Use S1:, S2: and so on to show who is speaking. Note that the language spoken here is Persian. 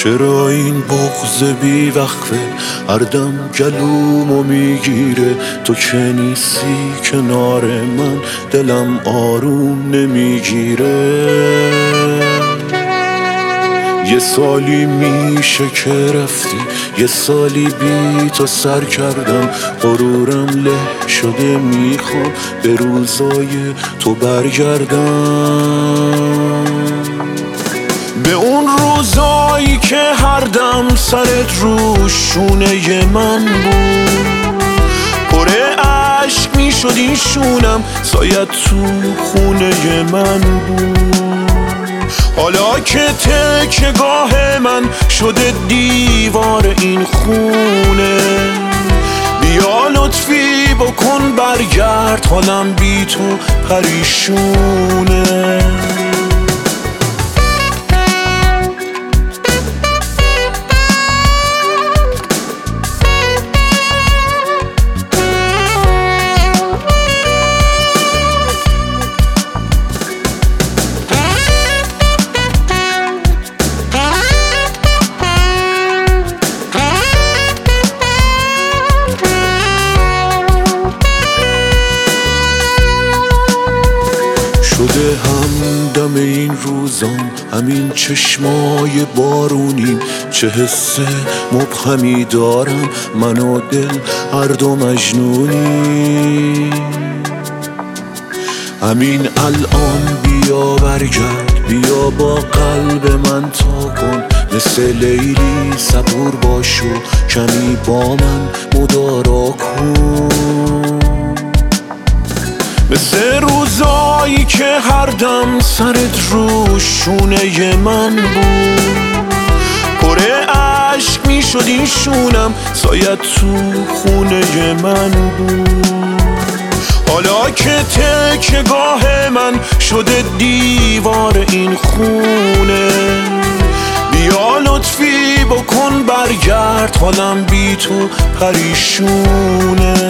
S1: چرا این بغض بی وقفه هر دم گلومو میگیره؟ تو که نیستی کنار من دلم آروم نمیگیره. یه سالی میشه که رفتی، یه سالی بی تو سر کردم، غرورم له شده میخوام به روزای تو برگردم، به اون روزایی که هر دم سرت رو شونه من بود، پر عشق میشد این شونم، سایت تو خونه من بود. حالا که تکیه گاه من شده دیوار این خونه، بیا لطفی بکن برگرد، حالم بی تو پریشونه. شده همدم این روزام، همین چشمای بارونیم، چه حس مبهمی دارم، من و دل هر دو مجنونی. همین الان بیا برگرد، بیا با قلب من تا کن، مثل لیلی صبور باش و کمی با من مدارا کن، مثل روزایی که هر دم سرت رو شونه من بود، پر عشق میشد این شونم، سایت تو خونه من بود. حالا که تکیه گاه من شده دیوار این خونه، بیا لطفی بکن برگرد، حالم بی تو پریشونه.